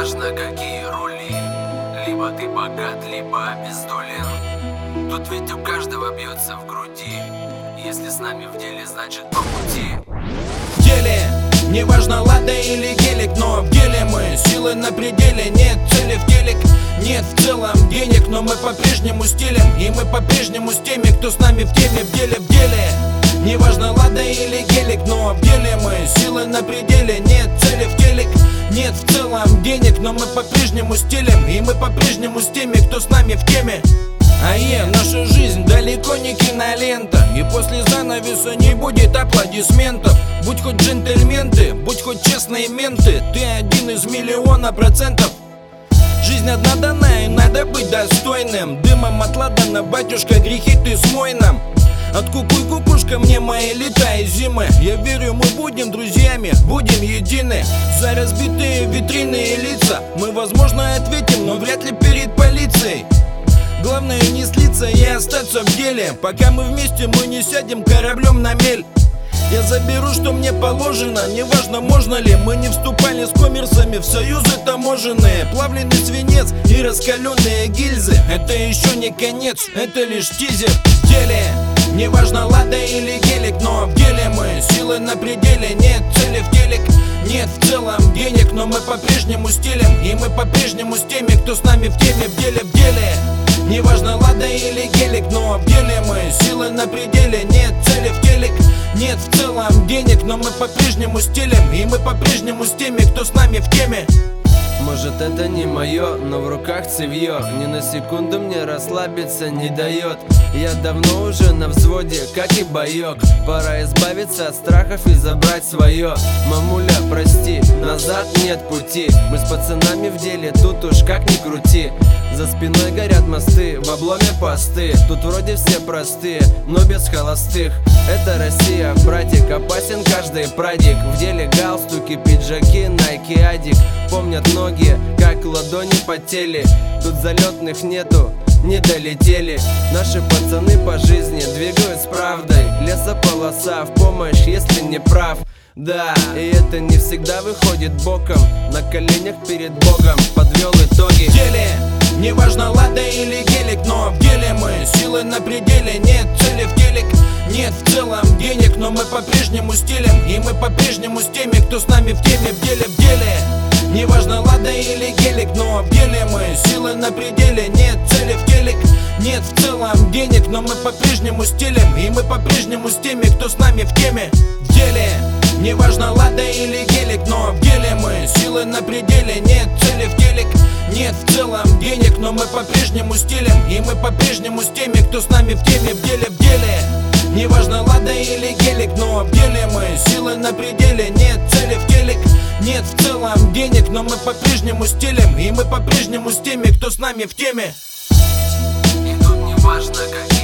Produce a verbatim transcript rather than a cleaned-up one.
важно, какие рули. Либо ты богат, либо обездолен. Тут ведь у каждого бьется в груди. Если с нами в деле, значит по пути. В деле неважно, лада или гелик, но в деле мы силы на пределе. Нет цели в телек, нет в целом денег, но мы по-прежнему стилем. И мы по-прежнему с теми, кто с нами в теме. В деле, в деле неважно, лада или гелик, но в деле мы силы на пределе. Нет цели в телек, нет в целом денег, но мы по-прежнему стилем. И мы по-прежнему с теми, кто с нами в теме. А е, наша жизнь далеко не кинолента, и после занавеса не будет аплодисментов. Будь хоть джентльмен ты, будь хоть честные менты, ты один из миллиона процентов. Жизнь одна дана, и надо быть достойным. Дымом отладана, батюшка, грехи ты смой нам. Откукуй, кукушка, мне мои лета и зимы. Я верю, мы будем друзьями, будем едины. За разбитые витрины и лица мы, возможно, ответим, но вряд ли перед полицией. Главное не слиться и остаться в деле. Пока мы вместе, мы не сядем кораблем на мель. Я заберу, что мне положено, неважно, можно ли. Мы не вступали с коммерсами в союзы таможенные. Плавленый свинец и раскаленные гильзы — это еще не конец, это лишь тизер. В деле неважно, лада или гелик, но в деле мы силы на пределе. Нет цели в телек, нет в целом денег, но мы по-прежнему стилем. И мы по-прежнему с теми, кто с нами в теме. В деле, в деле неважно, лада или гелик, но в деле мы силы на пределе. Нет цели в телек, нет в целом денег, но мы по-прежнему стилем. И мы по-прежнему с теми, кто с нами в теме. Может, это не мое, но в руках цевье ни на секунду мне расслабиться не дает. Я давно уже на взводе, как и боек. Пора избавиться от страхов и забрать свое. Мамуля, прости, назад нет пути. Мы с пацанами в деле, тут уж как ни крути. За спиной горят мосты, в обломе посты. Тут вроде все простые, но без холостых. Это Россия, братик, опасен каждый прадик. В деле галстуки, пиджаки, найки, адик. Помнят многие, как ладони потели. Тут залетных нету, не долетели. Наши пацаны по жизни двигают с правдой. Лесополоса в помощь, если не прав. Да, и это не всегда выходит боком. На коленях перед Богом подвел итоги. В деле неважно, лада или гелик, но в деле мы силы на пределе. Нет цели в телек, нет в целом денег, но мы по-прежнему стилем. И мы по-прежнему с теми, кто с нами в теме. В деле, в деле неважно, лада или гелик, но в деле мы силы на пределе. Нет цели в телек, нет в целом денег, но мы по-прежнему стилем. И мы по-прежнему с теми, кто с нами в теме. В деле неважно, лада или гелик, но в деле мы силы на пределе. Нет цели в телек, нет в целом денег, но мы по-прежнему стилем. И мы по-прежнему с теми, кто с нами в теме. В деле, в деле неважно, лада или гелик, но в деле мы силы на пределе. Нет цели в телек, нет в целом денег, но мы по-прежнему стилем. И мы по-прежнему с теми, кто с нами в теме. И тут не важно, какие